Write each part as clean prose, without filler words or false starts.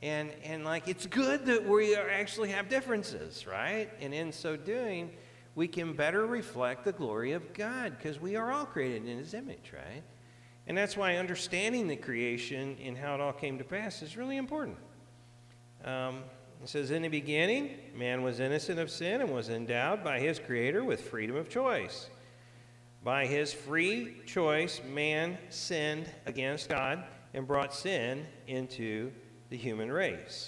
And like, it's good that we actually have differences, right? And in so doing, we can better reflect the glory of God, because we are all created in his image, right? And that's why understanding the creation and how it all came to pass is really important. It says, in the beginning, man was innocent of sin and was endowed by his Creator with freedom of choice. By his free choice, man sinned against God and brought sin into the human race.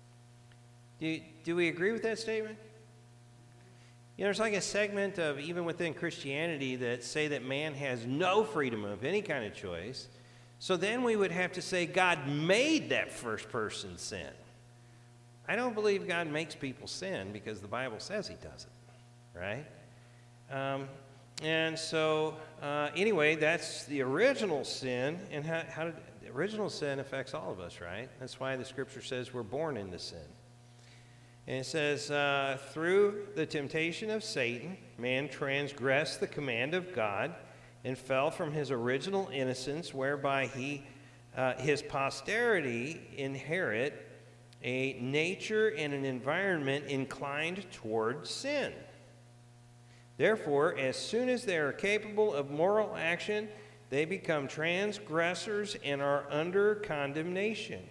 Do we agree with that statement? You know, there's like a segment of, even within Christianity, that say that man has no freedom of any kind of choice. So then we would have to say God made that first person sin. I don't believe God makes people sin, because the Bible says he does it, right? And so, anyway, that's the original sin. And how did the original sin affects all of us, right? That's why the Scripture says we're born into sin. And it says, through the temptation of Satan, man transgressed the command of God and fell from his original innocence, whereby his posterity inherit a nature and an environment inclined toward sin. Therefore, as soon as they are capable of moral action, they become transgressors and are under condemnation.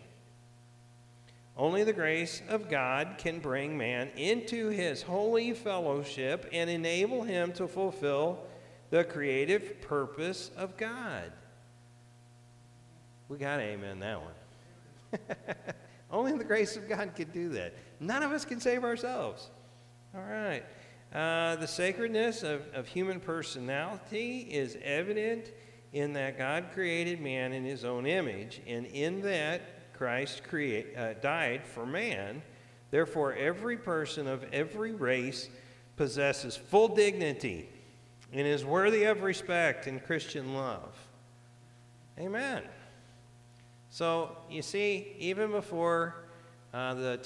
Only the grace of God can bring man into his holy fellowship and enable him to fulfill the creative purpose of God. We got to amen that one. Only the grace of God can do that. None of us can save ourselves. All right. The sacredness of human personality is evident in that God created man in his own image, and in that Christ died for man. Therefore, every person of every race possesses full dignity and is worthy of respect and Christian love. Amen. So, you see, even before the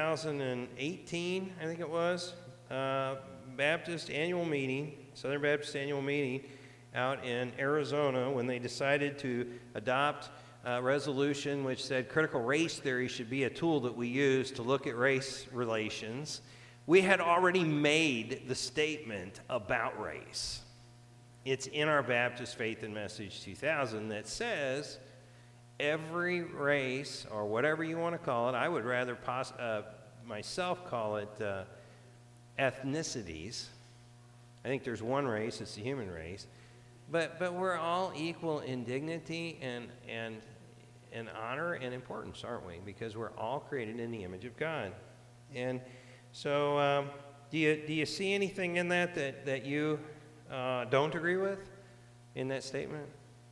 2018, I think it was, Baptist annual meeting, Southern Baptist annual meeting out in Arizona, when they decided to adopt a resolution which said critical race theory should be a tool that we use to look at race relations, we had already made the statement about race. It's in our Baptist Faith and Message 2000 that says every race, or whatever you want to call it, I would rather myself call it ethnicities. I think there's one race, it's the human race. But we're all equal in dignity and honor and importance, aren't we? Because we're all created in the image of God. And so do you see anything in that you don't agree with in that statement?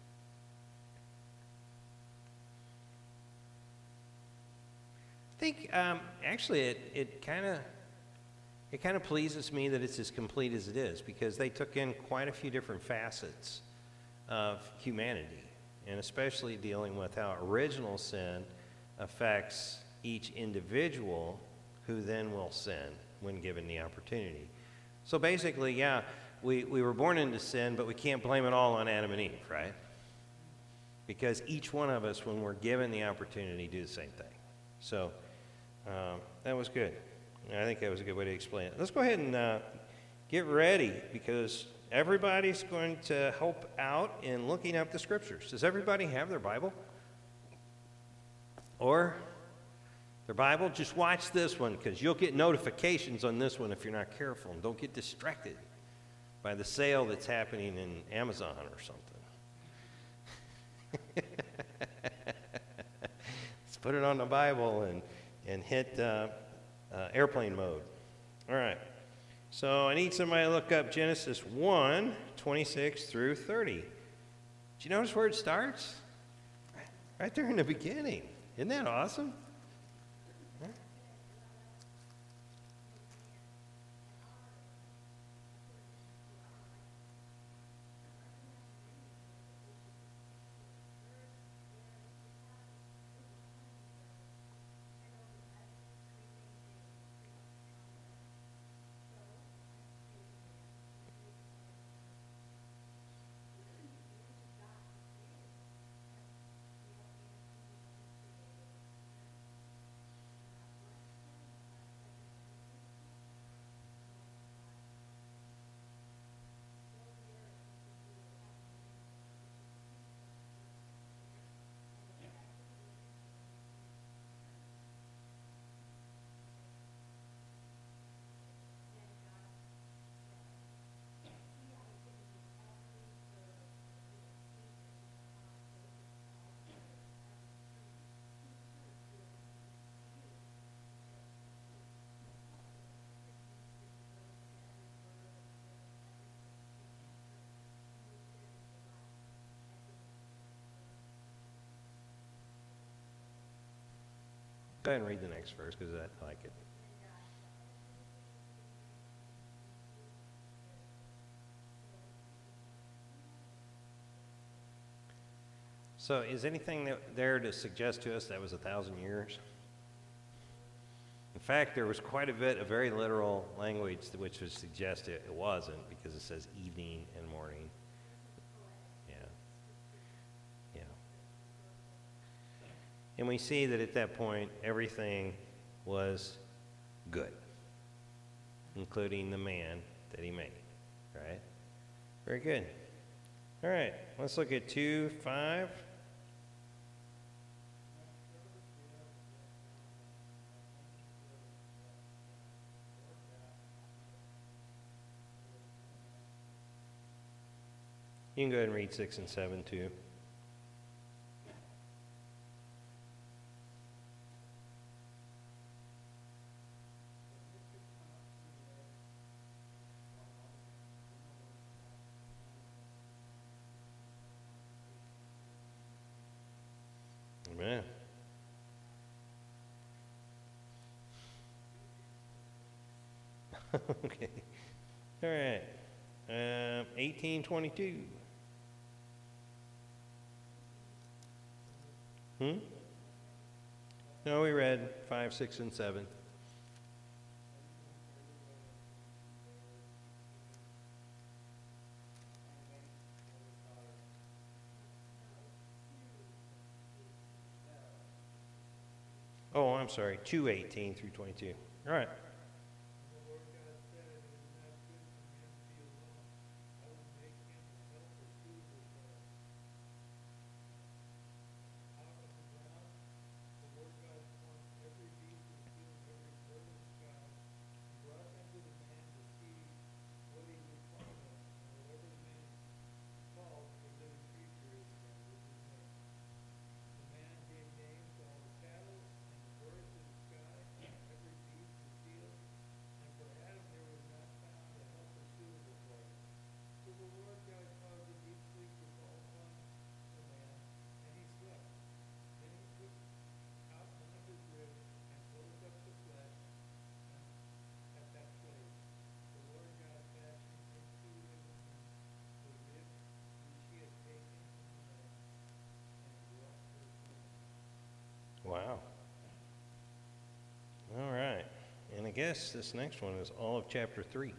I think actually it kind of pleases me that it's as complete as it is, because they took in quite a few different facets of humanity, and especially dealing with how original sin affects each individual who then will sin when given the opportunity. So basically, yeah, we were born into sin, but we can't blame it all on Adam and Eve, right? Because each one of us, when we're given the opportunity, do the same thing. So that was good. I think that was a good way to explain it. Let's go ahead and get ready, because everybody's going to help out in looking up the Scriptures. Does everybody have their Bible? Or their Bible? Just watch this one, because you'll get notifications on this one if you're not careful. And don't get distracted by the sale that's happening in Amazon or something. Let's put it on the Bible and hit airplane mode. All right. So I need somebody to look up Genesis 1, 26 through 30. Did you notice where it starts? Right there in the beginning. Isn't that awesome? Huh? Go ahead and read the next verse because I like it. So is anything there to suggest to us that was 1,000 years? In fact, there was quite a bit of very literal language which would suggest it wasn't, because it says evening and morning. Yeah. Yeah. And we see that at that point, everything was good, including the man that he made. Right? Very good. All right, let's look at 2:5. You can go ahead and read 6 and 7 too. Amen. Okay. All right. 18:22. No, we read 5, 6, and 7. Oh, I'm sorry. 2:18 through 22. All right. Wow. All right. And I guess this next one is all of chapter 3.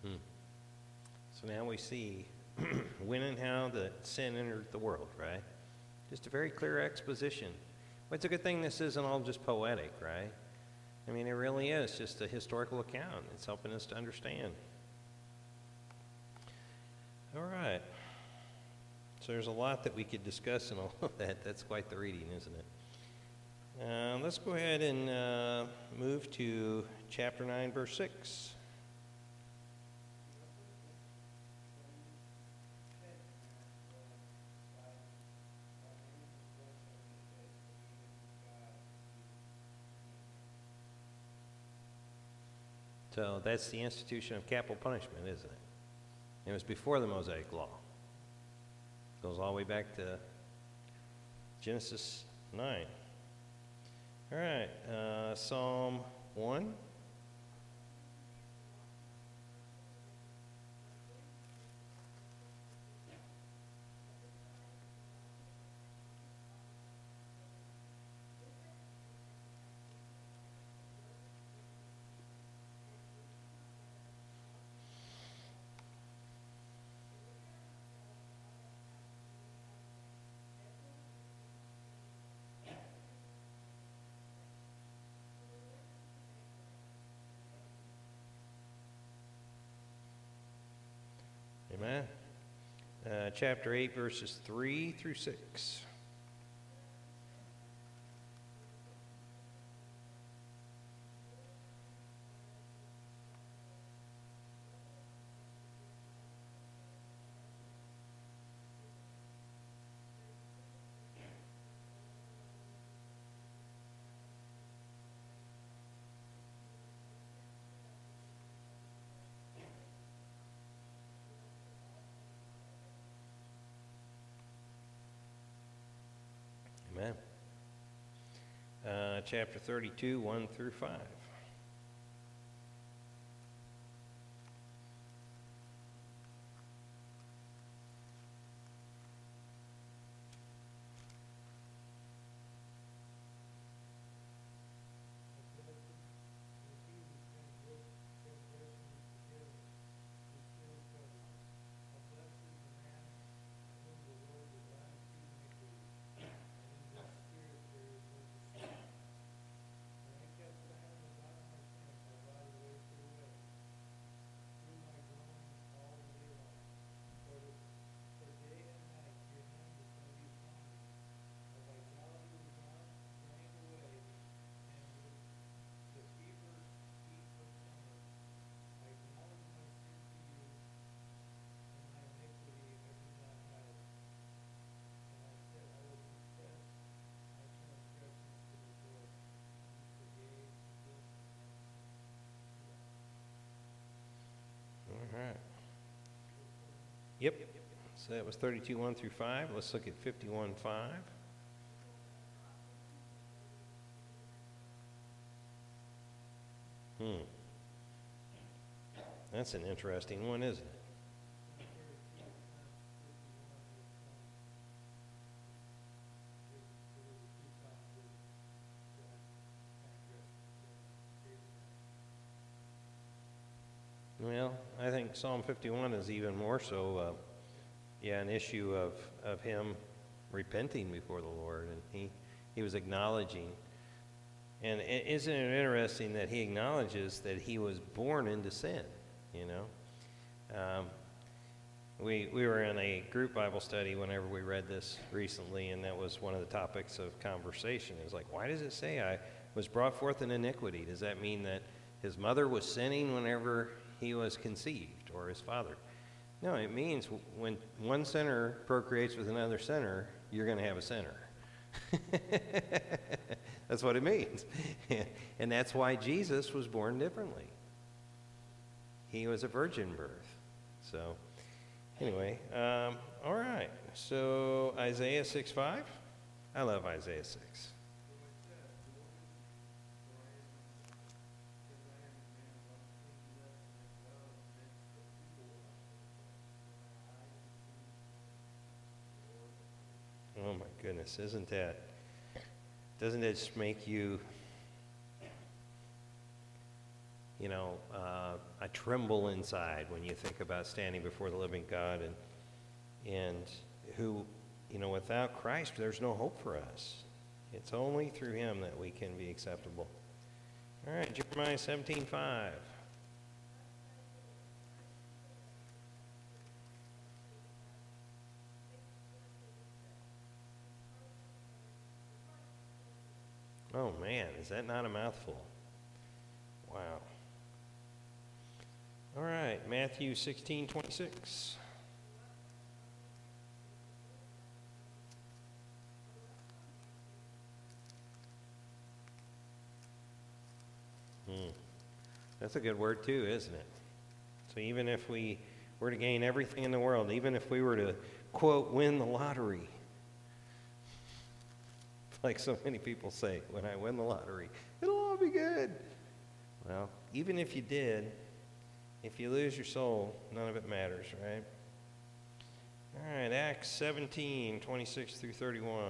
Hmm. So now we see when and how the sin entered the world, right? Just a very clear exposition. Well, it's a good thing this isn't all just poetic, right? I mean, it really is just a historical account. It's helping us to understand. All right. So there's a lot that we could discuss in all of that. That's quite the reading, isn't it? Let's go ahead and move to chapter 9, verse 6. So that's the institution of capital punishment, isn't it? It was before the Mosaic Law. Goes all the way back to Genesis 9. All right, Psalm 1. Amen. Chapter 8, verses 3 through 6. Amen. Chapter 32, 1 through 5. All right. Yep. So that was 32, 1 through 5. Let's look at 51, 5. That's an interesting one, isn't it? Well, I think Psalm 51 is even more so, an issue of him repenting before the Lord, and he was acknowledging. And isn't it interesting that he acknowledges that he was born into sin, you know? We were in a group Bible study whenever we read this recently, and that was one of the topics of conversation. It was like, why does it say I was brought forth in iniquity? Does that mean that his mother was sinning whenever he was conceived, or his father? No, it means when one sinner procreates with another sinner, you're going to have a sinner. That's what it means. And that's why Jesus was born differently. He was a virgin birth. So, anyway, all right. So, Isaiah 6:5. I love Isaiah 6. Oh my goodness, doesn't it just make you, I tremble inside when you think about standing before the living God and who, without Christ, there's no hope for us. It's only through him that we can be acceptable. All right, Jeremiah 17:5. Oh man, is that not a mouthful? Wow. All right, Matthew 16:26. That's a good word too, isn't it? So even if we were to gain everything in the world, even if we were to, quote, win the lottery, like so many people say, when I win the lottery, it'll all be good. Well, even if you did, if you lose your soul, none of it matters, right? All right, Acts 17:26-31.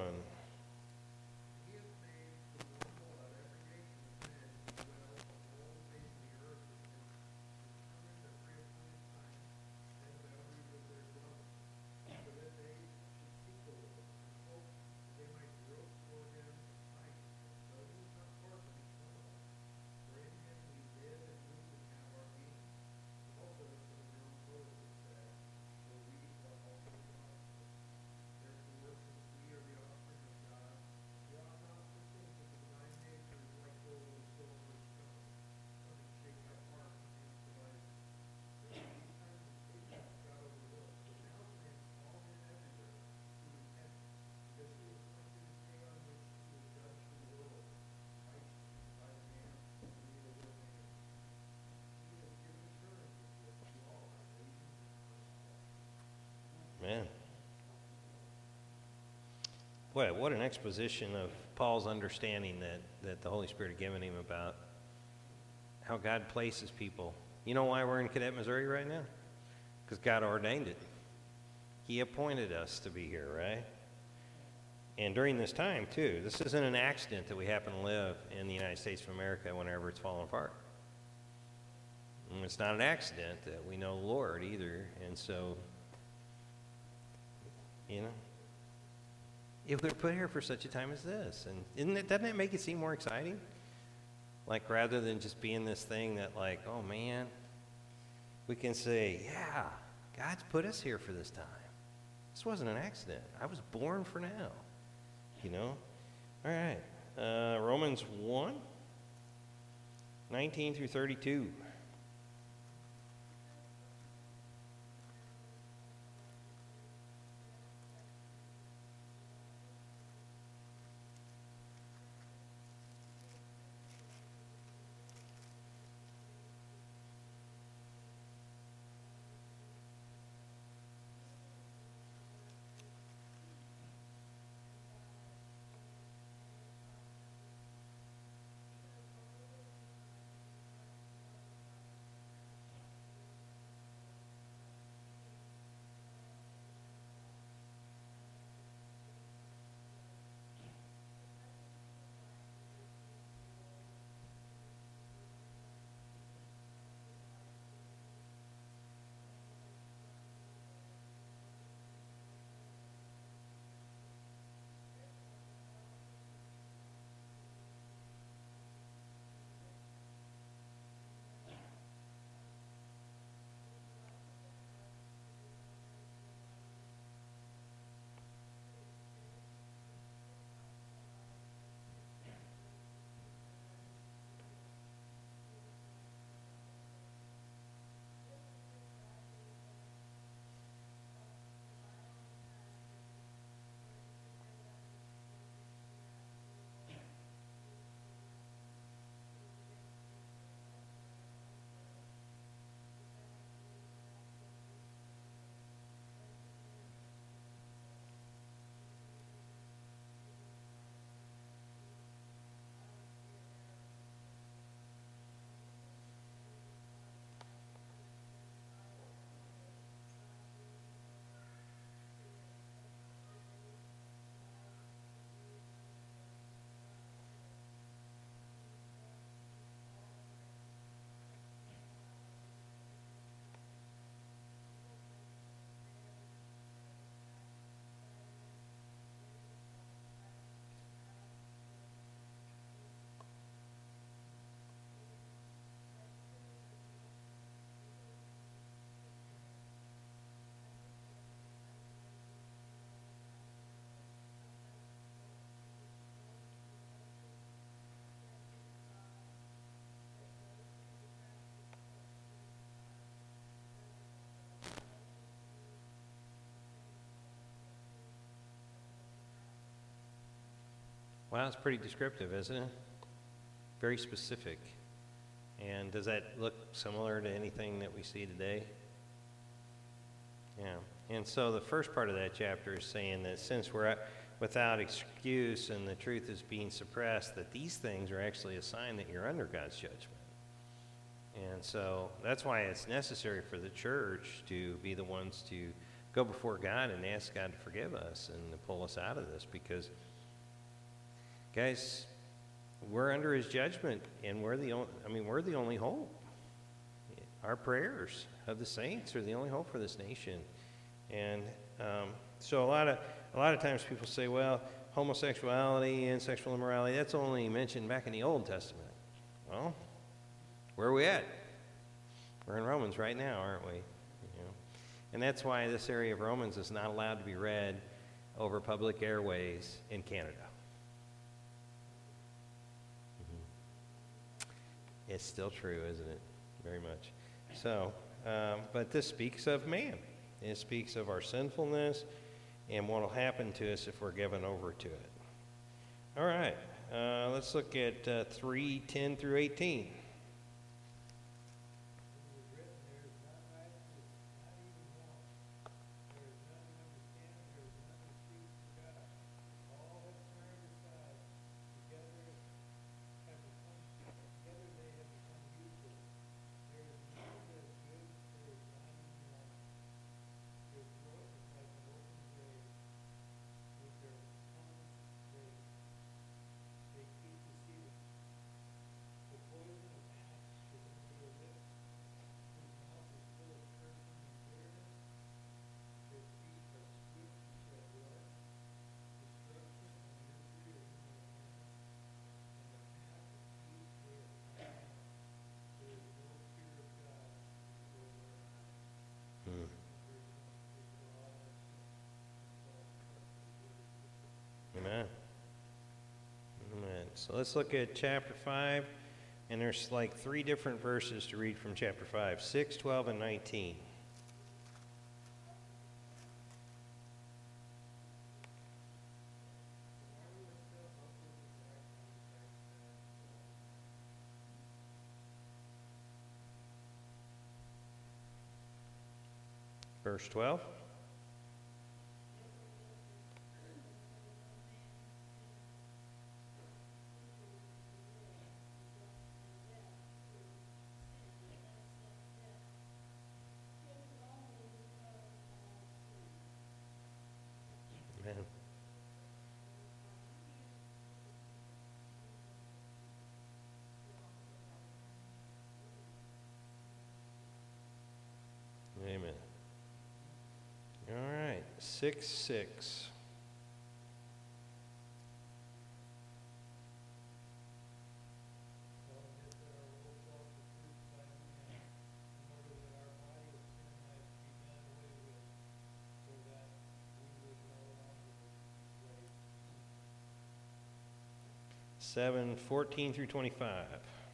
Man. Boy, what an exposition of Paul's understanding that the Holy Spirit had given him about how God places people. You know why we're in Cadet, Missouri right now? Because God ordained it. He appointed us to be here, right? And during this time, too, this isn't an accident that we happen to live in the United States of America whenever it's falling apart. And it's not an accident that we know the Lord either. And so, if we're put here for such a time as this, and doesn't that make it seem more exciting? Like, rather than just being this thing that, like, oh man, we can say, yeah, God's put us here for this time. This wasn't an accident. I was born for now. All right. Romans 1:19-32. Wow, it's pretty descriptive, isn't it? Very specific. And does that look similar to anything that we see today? Yeah. And so the first part of that chapter is saying that since we're without excuse and the truth is being suppressed, that these things are actually a sign that you're under God's judgment. And so that's why it's necessary for the church to be the ones to go before God and ask God to forgive us and to pull us out of this, because, guys, we're under his judgment, and we're the only hope. Our prayers of the saints are the only hope for this nation. And so a lot of times people say, well, homosexuality and sexual immorality, that's only mentioned back in the Old Testament. Well, where are we at? We're in Romans right now, aren't we? And that's why this area of Romans is not allowed to be read over public airways in Canada. It's still true, isn't it? Very much. So, but this speaks of man. It speaks of our sinfulness and what will happen to us if we're given over to it. All right, let's look at 3:10 through 18. Amen. Amen. So let's look at chapter 5, and there's like 3 different verses to read from chapter 5, 6, 12, and 19. Verse 12. Amen. Amen. All right, 6:6. Seven, 14 through 25.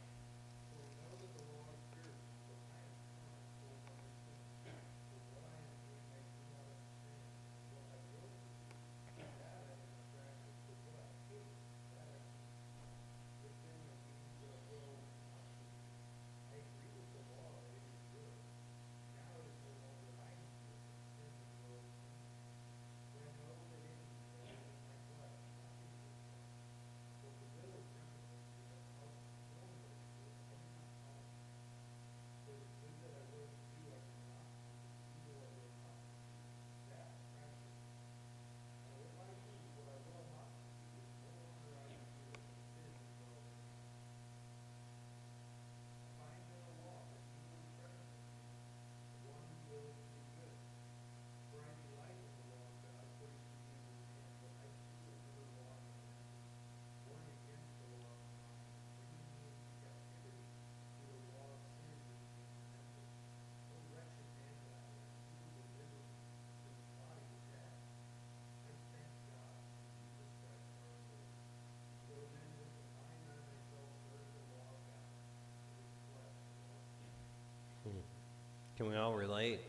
Can we all relate?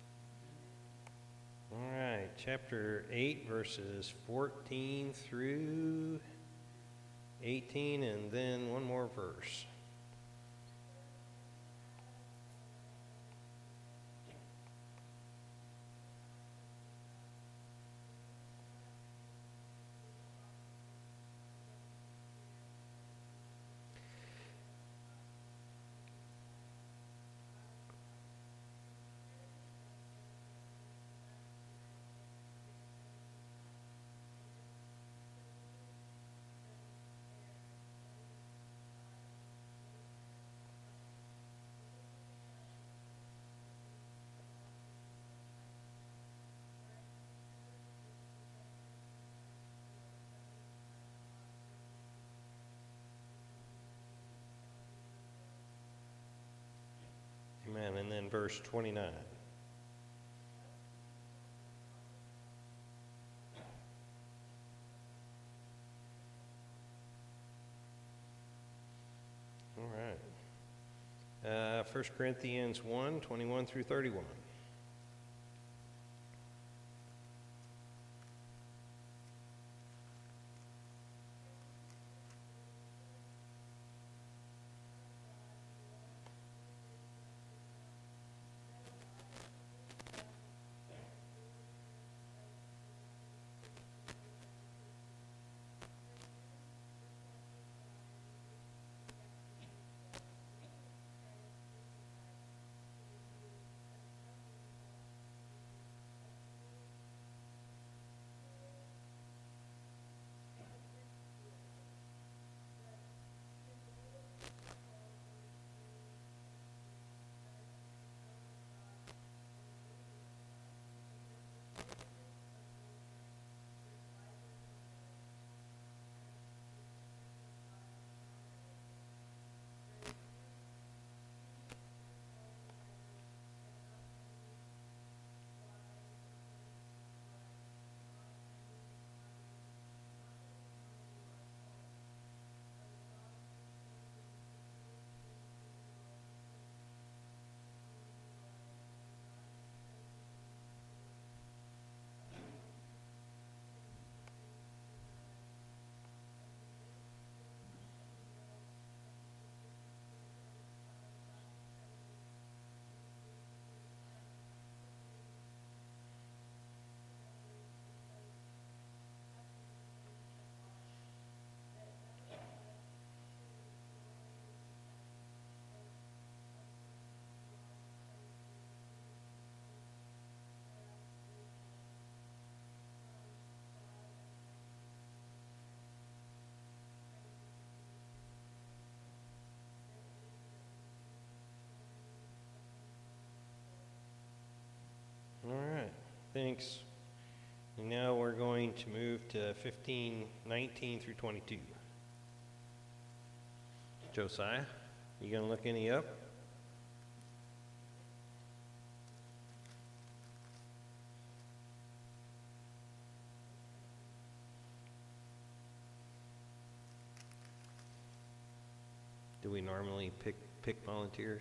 All right, chapter 8, verses 14 through 18 and then one more verse. Amen. And then verse 29. All right. 1 Corinthians 1, 21 through 31. All right, thanks. And now we're going to move to 15:19 through 22. Josiah, you going to look any up? Do we normally pick volunteers?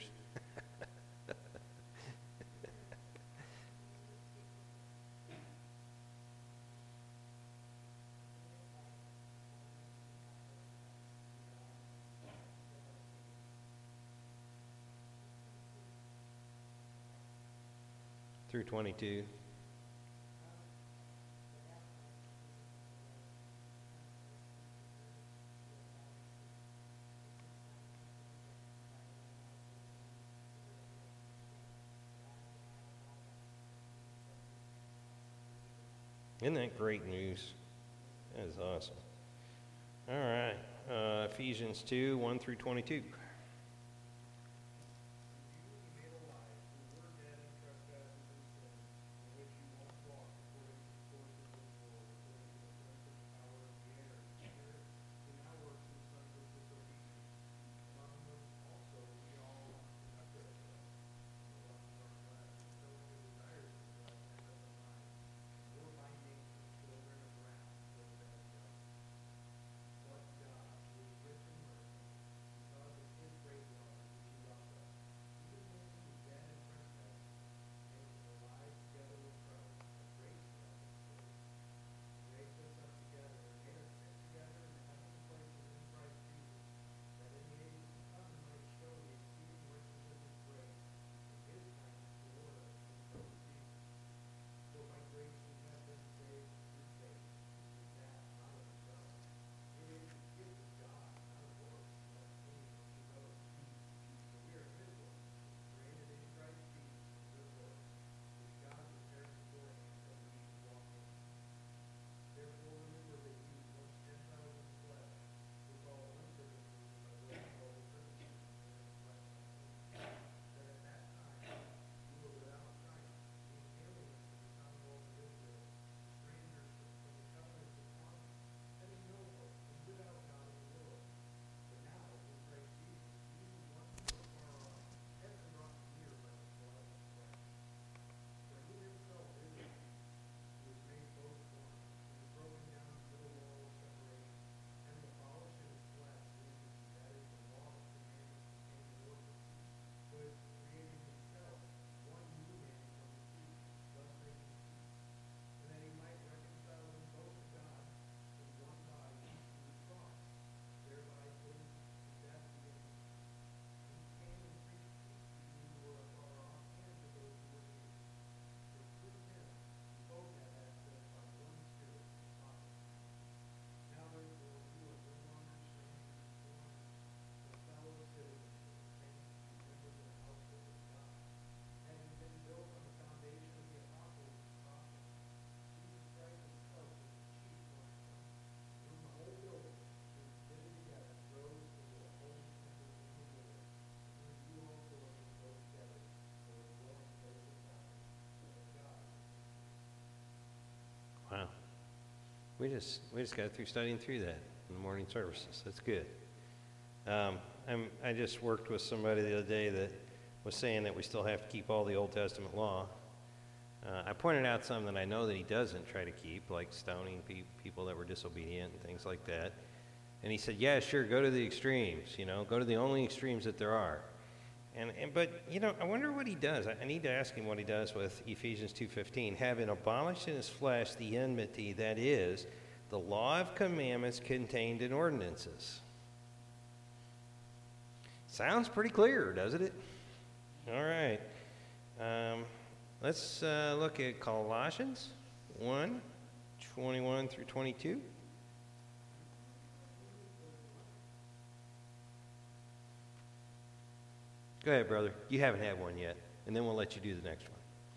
Through 22. Isn't that great news? That is awesome. All right. Ephesians 2, 1 through 22. We just got through studying through that in the morning services. That's good. I just worked with somebody the other day that was saying that we still have to keep all the Old Testament law. I pointed out some that I know that he doesn't try to keep, like stoning people that were disobedient and things like that. And he said, yeah, sure, go to the extremes, go to the only extremes that there are. But I wonder what he does. I need to ask him what he does with Ephesians 2:15, having abolished in his flesh the enmity, that is, the law of commandments contained in ordinances. Sounds pretty clear, doesn't it? All right. Let's look at Colossians 1:21 through 22. Go ahead, brother. You haven't had one yet, and then we'll let you do the next one.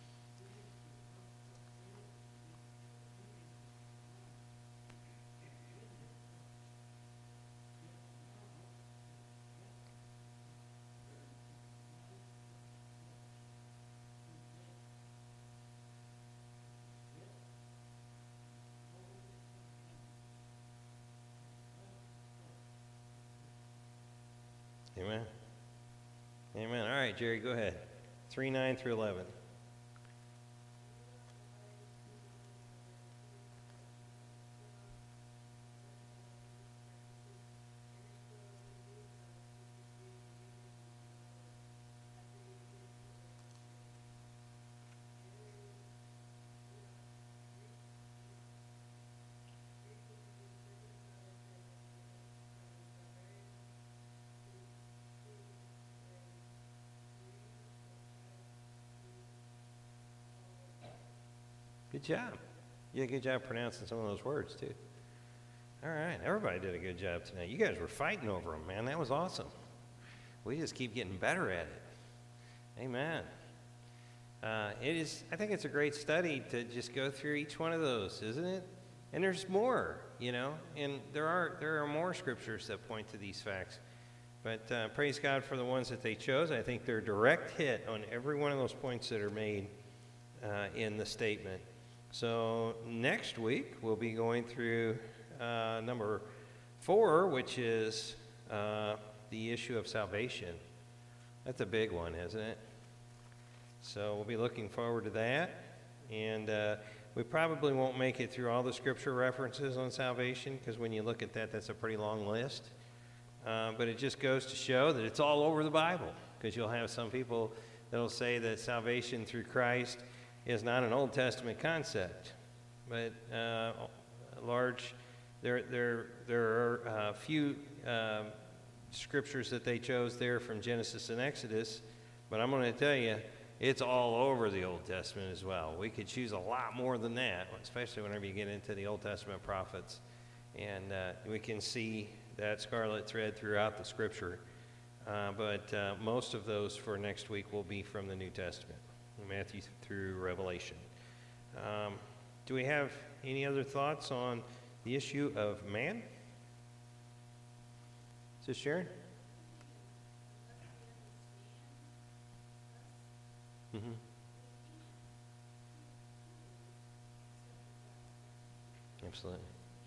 Amen. Amen. All right, Jerry, go ahead. 3:9 through 11. Good job. You did a good job pronouncing some of those words, too. All right. Everybody did a good job tonight. You guys were fighting over them, man. That was awesome. We just keep getting better at it. Amen. I think it's a great study to just go through each one of those, isn't it? And there's more, and there are more scriptures that point to these facts. But praise God for the ones that they chose. I think they're a direct hit on every one of those points that are made in the statement. So next week, we'll be going through number 4, which is the issue of salvation. That's a big one, isn't it? So we'll be looking forward to that. And we probably won't make it through all the scripture references on salvation, because when you look at that, that's a pretty long list. But it just goes to show that it's all over the Bible, because you'll have some people that'll say that salvation through Christ is not an Old Testament concept, but there are a few scriptures that they chose there from Genesis and Exodus, but I'm going to tell you, it's all over the Old Testament as well. We could choose a lot more than that, especially whenever you get into the Old Testament prophets, and we can see that scarlet thread throughout the Scripture, but most of those for next week will be from the New Testament. Matthew through Revelation. Do we have any other thoughts on the issue of man? Is this Sharon? Mm-hmm. Absolutely.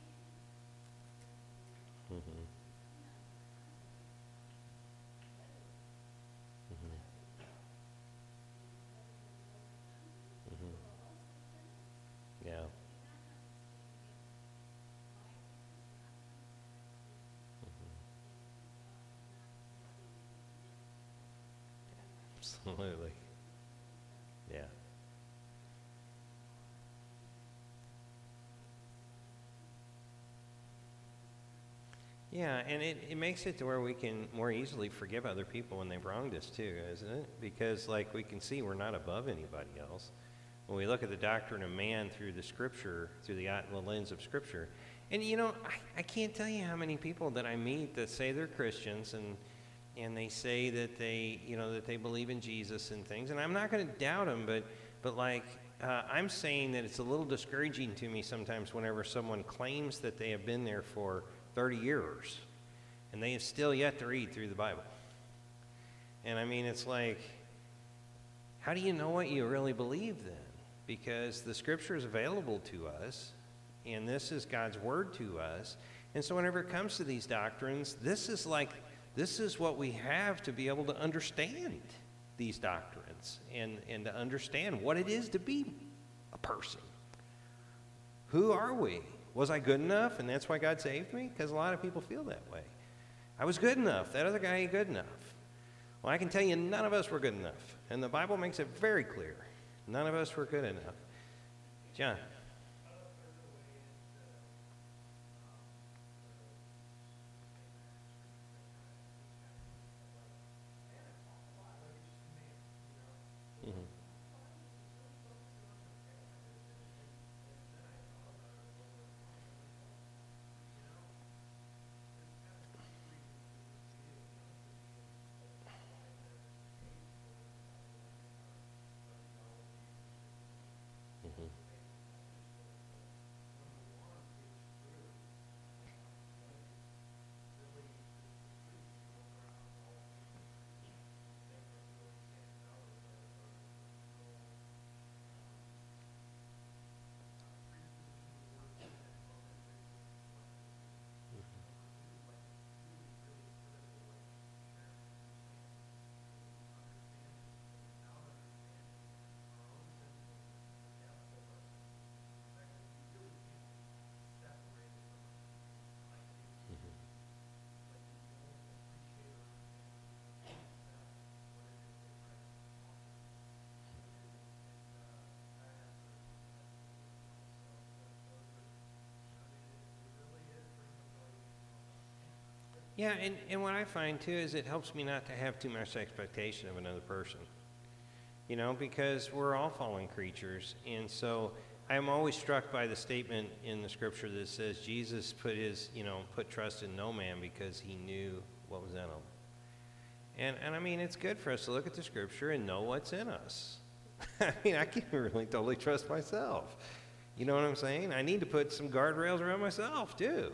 Mm-hmm. Yeah. Absolutely. Yeah. Yeah, and it makes it to where we can more easily forgive other people when they've wronged us too, isn't it? Because like we can see we're not above anybody else. When we look at the doctrine of man through the Scripture, through the lens of Scripture. And I can't tell you how many people that I meet that say they're Christians and they say that they believe in Jesus and things. And I'm not going to doubt them, but I'm saying that it's a little discouraging to me sometimes whenever someone claims that they have been there for 30 years and they have still yet to read through the Bible. And I mean, it's like, how do you know what you really believe then? Because the Scripture is available to us, and this is God's word to us. And so whenever it comes to these doctrines, this is what we have to be able to understand these doctrines and to understand what it is to be a person. Who are we? Was I good enough, and that's why God saved me? Because a lot of people feel that way. I was good enough. That other guy ain't good enough. Well, I can tell you none of us were good enough. And the Bible makes it very clear. None of us were good enough. John. Yeah, and what I find too is it helps me not to have too much expectation of another person. You know, because we're all fallen creatures. And so I'm always struck by the statement in the scripture that says Jesus put trust in no man because he knew what was in him. And I mean, it's good for us to look at the scripture and know what's in us. I mean, I can really totally trust myself. You know what I'm saying? I need to put some guardrails around myself too.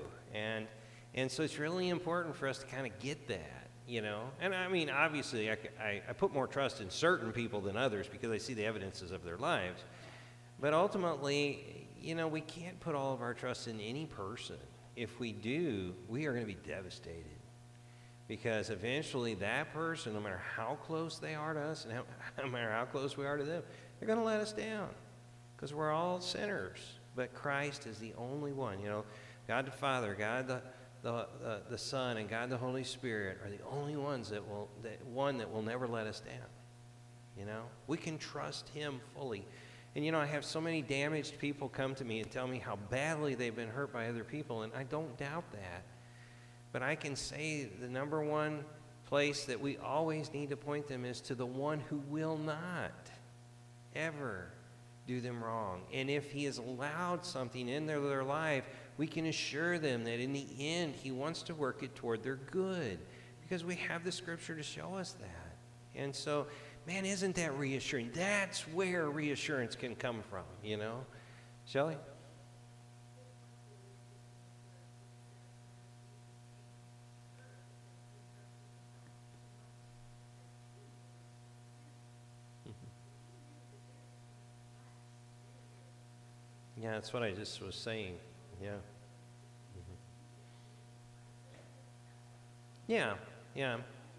And so it's really important for us to kind of get that, you know. And I mean, obviously, I put more trust in certain people than others because I see the evidences of their lives. But ultimately, you know, we can't put all of our trust in any person. If we do, we are going to be devastated. Because eventually that person, no matter how close they are to us and no matter how close we are to them, they're going to let us down. Because we're all sinners. But Christ is the only one, you know. God the Father, God the Son, and God the Holy Spirit are the only ones that will never let us down. You know, we can trust him fully. And you know, I have so many damaged people come to me and tell me how badly they've been hurt by other people, and I don't doubt that. But I can say the number one place that we always need to point them is to the one who will not ever do them wrong. And if he has allowed something in their life, we can assure them that in the end, he wants to work it toward their good because we have the scripture to show us that. And so, man, isn't that reassuring? That's where reassurance can come from, you know? Shelley? Yeah, that's what I just was saying. Yeah. Yeah.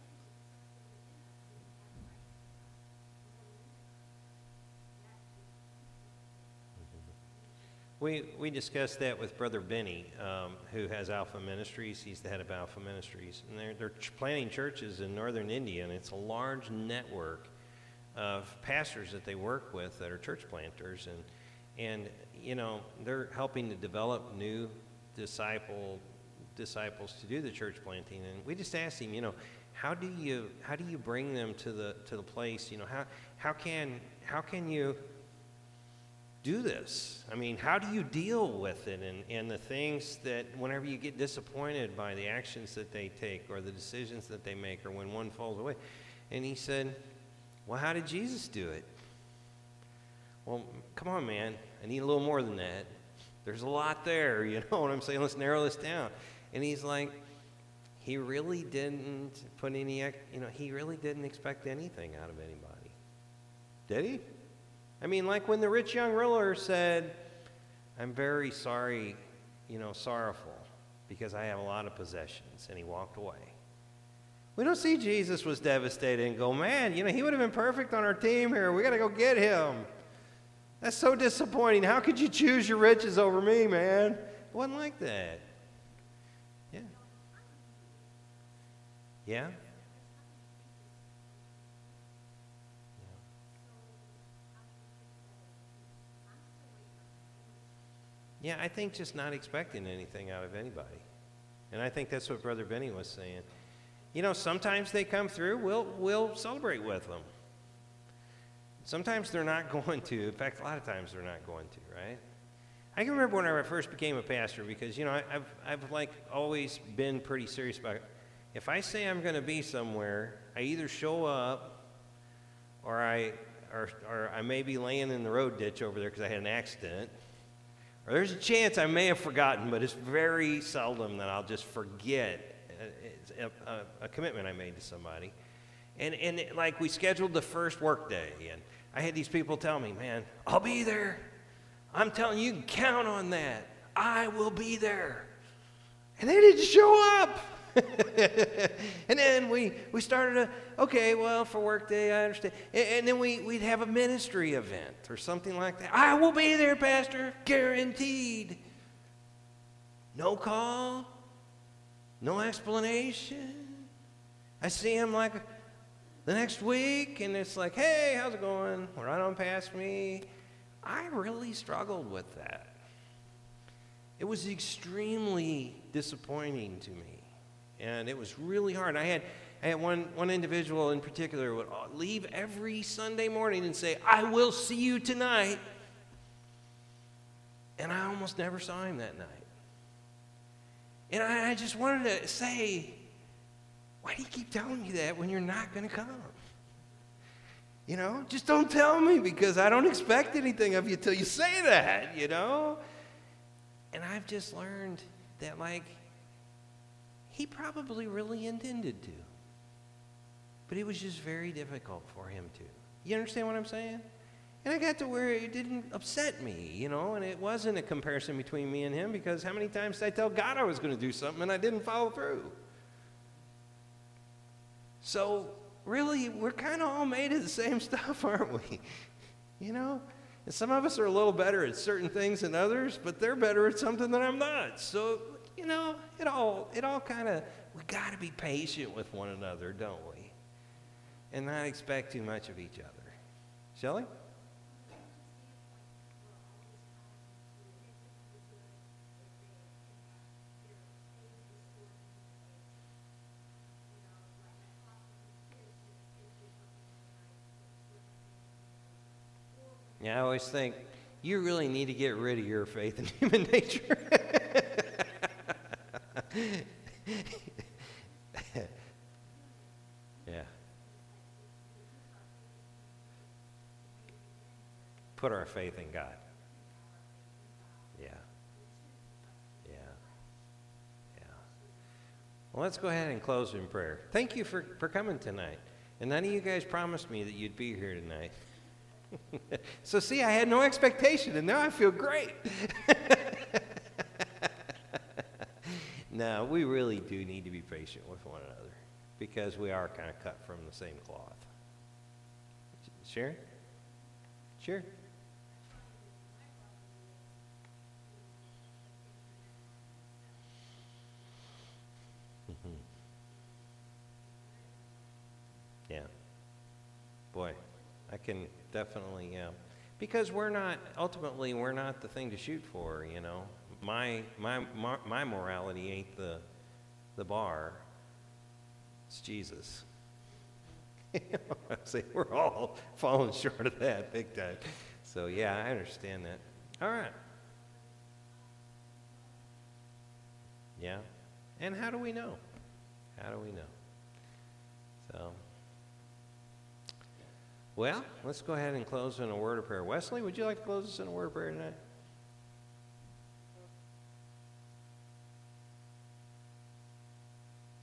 We discussed that with Brother Benny, who has Alpha Ministries. He's the head of Alpha Ministries. And they're planting churches in northern India, and it's a large network of pastors that they work with that are church planters. And you know, they're helping to develop new disciples to do the church planting. And we just asked him, you know, how do you bring them to the place? You know, how can you do this? I mean, how do you deal with it and the things that whenever you get disappointed by the actions that they take or the decisions that they make or when one falls away? And he said, well, how did Jesus do it? Well, come on, man. I need a little more than that. There's a lot there, you know what I'm saying? Let's narrow this down. And he's like, he really didn't put any, you know, he really didn't expect anything out of anybody. Did he? I mean, like when the rich young ruler said, I'm very sorry, sorrowful, because I have a lot of possessions. And he walked away. We don't see Jesus was devastated and go, man, he would have been perfect on our team here. We got to go get him. That's so disappointing. How could you choose your riches over me, man? It wasn't like that. Yeah. Yeah? Yeah, I think just not expecting anything out of anybody. And I think that's what Brother Benny was saying. Sometimes they come through, we'll celebrate with them. Sometimes they're not going to. In fact, a lot of times they're not going to, right? I can remember when I first became a pastor because, I've like always been pretty serious about it. If I say I'm going to be somewhere, I either show up or I may be laying in the road ditch over there because I had an accident. Or there's a chance I may have forgotten, but it's very seldom that I'll just forget a commitment I made to somebody. And like we scheduled the first work day, and I had these people tell me, man, I'll be there. I'm telling you, you can count on that. I will be there. And they didn't show up. And then we started for work day, I understand. And then we'd have a ministry event or something like that. I will be there, Pastor, guaranteed. No call, no explanation. I see him like the next week, and it's like, hey, how's it going? Right on past me. I really struggled with that. It was extremely disappointing to me. And it was really hard. I had one individual in particular would leave every Sunday morning and say, I will see you tonight. And I almost never saw him that night. And I just wanted to say, why do you keep telling me that when you're not going to come? Just don't tell me because I don't expect anything of you till you say that, And I've just learned that, he probably really intended to. But it was just very difficult for him to. You understand what I'm saying? And I got to where it didn't upset me, and it wasn't a comparison between me and him because how many times did I tell God I was going to do something and I didn't follow through? So, really, we're kind of all made of the same stuff, aren't we? And some of us are a little better at certain things than others, but they're better at something that I'm not. So, it all kind of, we got to be patient with one another, don't we? And not expect too much of each other. Shelley? Yeah, I always think, you really need to get rid of your faith in human nature. Yeah. Put our faith in God. Yeah. Yeah. Yeah. Well, let's go ahead and close in prayer. Thank you for coming tonight. And none of you guys promised me that you'd be here tonight. So see, I had no expectation, and now I feel great. No, we really do need to be patient with one another because we are kind of cut from the same cloth. Sharon? Sure. Mm-hmm. Yeah. Boy, I can definitely, because we're not the thing to shoot for, My morality ain't the bar. It's Jesus. I say we're all falling short of that big time. So yeah, I understand that. All right. Yeah. And how do we know? How do we know? So, well, let's go ahead and close in a word of prayer. Wesley, would you like to close us in a word of prayer tonight?